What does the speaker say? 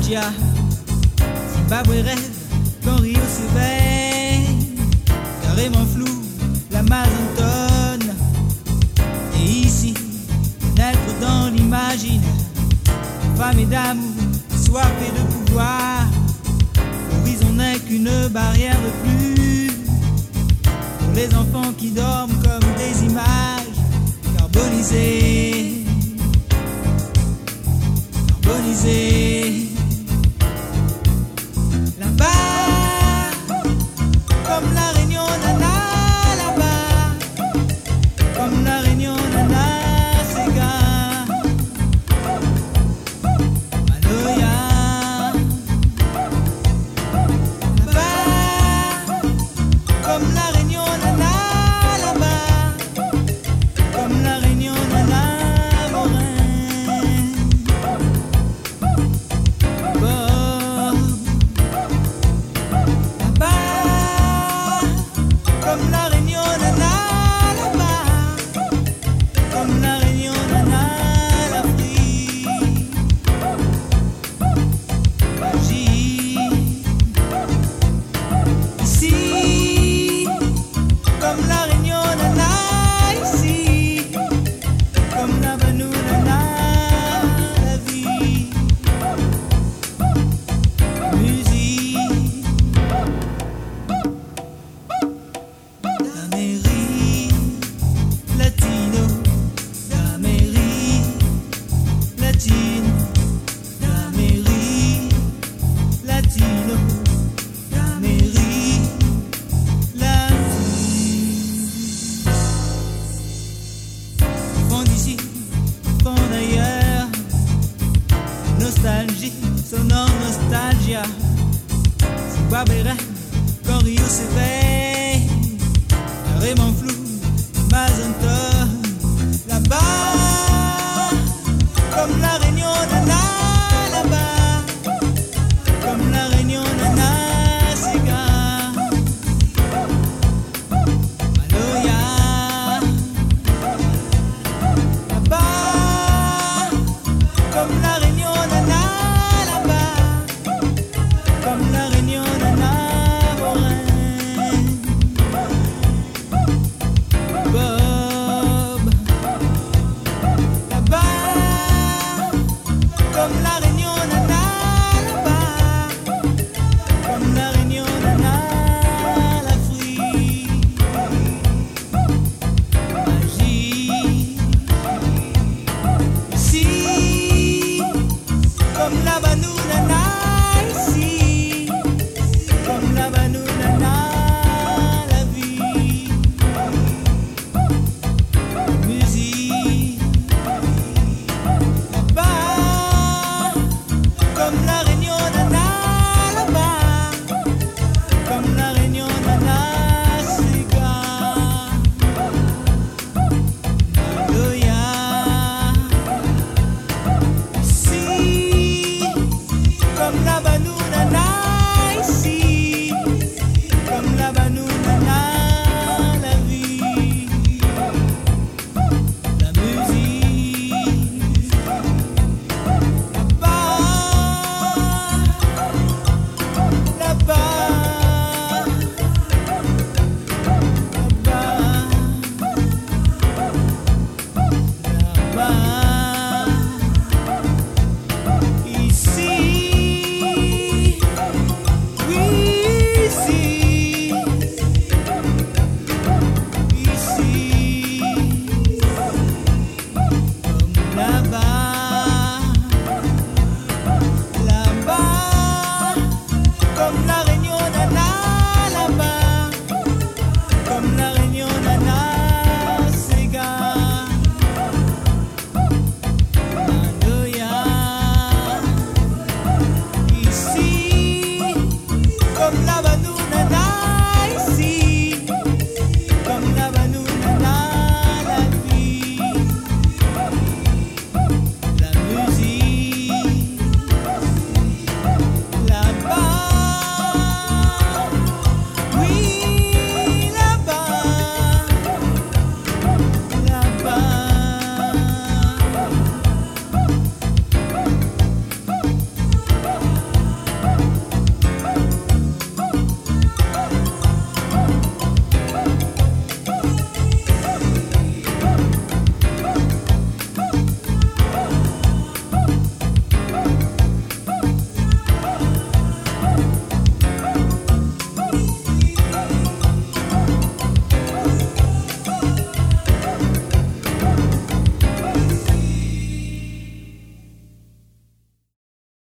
nostalgia. Zimbabwe rêve quand Rio s'éveille. Carrément flou, l'Amazonne. Et ici, naître dans l'imaginaire. Femmes et d'amour, soif et de pouvoir. L'horizon n'est qu'une barrière de plus. Pour les enfants qui dorment comme des images carbonisées. Carbonisées. Là-bas, comme la Réunion Nana, là-bas, comme la Réunion Nana, Sega, Manoya. Là-bas, comme la Réunion Nana, là-bas, comme la Réunion Nana, Morin. Comme la Réunion Nana, là-bas, comme la Réunion Nana, l'Afrique, magie. Ici, comme la Réunion Nana, ici, comme la Banou Nana, la vie, musique. D'Amérique latino, d'Amérique latine, d'Amérique latino, d'Amérique latine. Enfants d'ici, enfants d'ailleurs, nostalgie, sonnant nostalgia. Zimbabwe rêve quand Rio s'éveille. Carrément flou, Mazonton, là-bas, comme la Réunion Nana, là-bas, comme la Réunion Nana, Sega, Manoya. Là-bas, comme la Réunion Nana, là-bas, comme la Réunion Nana, Morin. Bob, là-bas, comme la Réunion Nana, là-bas, comme la Réunion Nana, l'Afrique, magie. Ici, comme la Banou Nana, ici, comme la Banou Nana, la vie. Musique, là-bas, comme la Réunion.